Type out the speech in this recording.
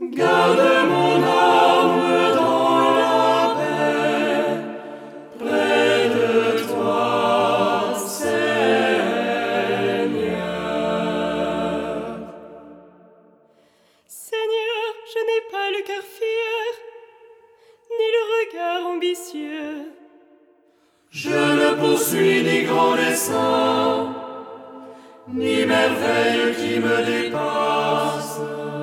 Garde mon âme dans la paix, près de toi, Seigneur. Seigneur, je n'ai pas le cœur fier, ni le regard ambitieux. Je ne poursuis ni grand dessein, ni merveille qui me dépasse.